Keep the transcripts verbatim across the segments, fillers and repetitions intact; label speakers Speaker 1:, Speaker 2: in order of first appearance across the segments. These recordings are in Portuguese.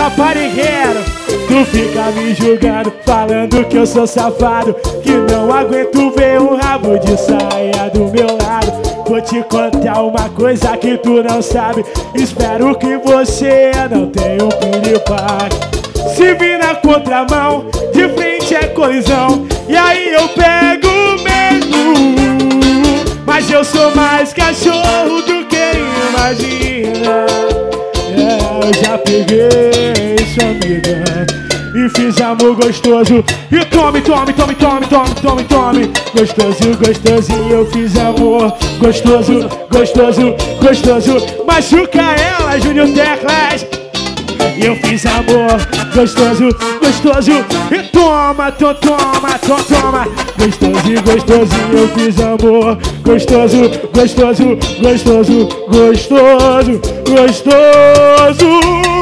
Speaker 1: raparigueiro. Tu fica me julgando, falando que eu sou safado, que não aguento ver um rabo de saia do meu lado. Vou te contar uma coisa que tu não sabe, espero que você não tenha um piripaque. Se vir na contramão, de frente é colisão, e aí eu pego mesmo. Mas eu sou mais cachorro do que imagina. É, eu já peguei sua amiga e fiz amor gostoso. E tome, tome, tome, tome, tome, tome, tome. Gostoso, gostosinho, eu fiz amor gostoso, gostoso, gostoso. Machuca ela, Júnior Teclas. E eu fiz amor gostoso, gostoso. E toma, to, toma, to, toma. Gostoso, gostosinho, eu fiz amor gostoso, gostoso, gostoso, gostoso, gostoso.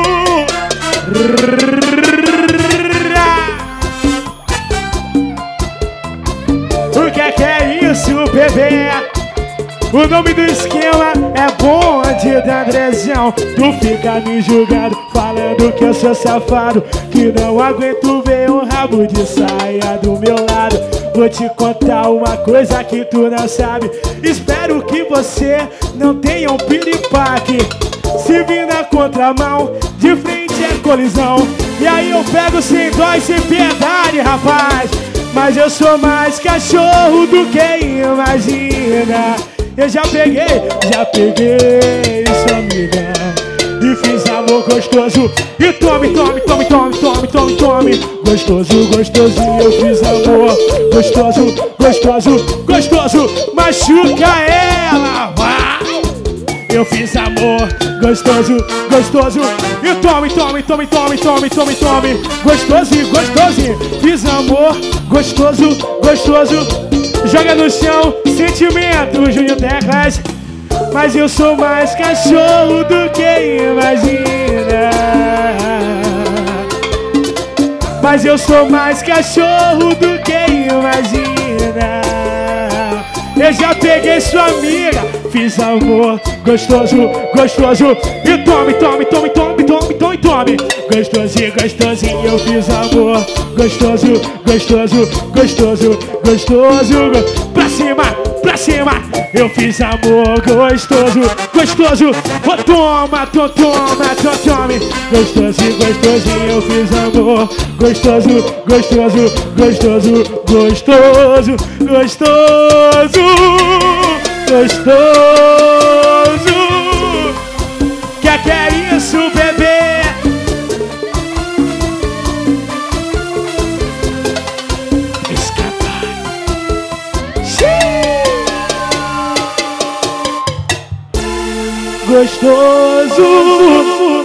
Speaker 1: O que é que é isso, bebê? O nome do esquema é Bonde da Andrezão. Tu fica me julgando, falando que eu sou safado, que não aguento ver um rabo de saia do meu lado. Vou te contar uma coisa que tu não sabe, espero que você não tenha um piripaque. Se vir na contramão, de frente é colisão, e aí eu pego sem dó e sem piedade, rapaz. Mas eu sou mais cachorro do que imagina. Eu já peguei, já peguei sua amiga e fiz amor gostoso. E tome, tome, tome, tome, tome, tome, tome. Gostoso, gostosinho, eu fiz amor gostoso, gostoso, gostoso. Machuca ela, vai. Eu fiz amor gostoso, gostoso. E tome, tome, tome, tome, tome, tome, tome. Gostosinho, gostosinho. Fiz amor gostoso, gostoso. Joga no chão, sentimento, Júnior Teclas. Mas eu sou mais cachorro do que imagina. Mas eu sou mais cachorro do que imagina. Eu já peguei sua amiga, fiz amor gostoso, gostoso. E tome, tome, tome, tome, tome, tome, tome. Gostosinho, gostosinho, eu fiz amor gostoso, gostoso, gostoso, gostoso. Pra cima, pra cima, eu fiz amor gostoso, gostoso. Oh, toma, to, toma, to, tome. Gostosinho, gostosinho, eu fiz amor gostoso, gostoso, gostoso, gostoso, gostoso, gostoso. Que que é isso, bebê? Gostoso.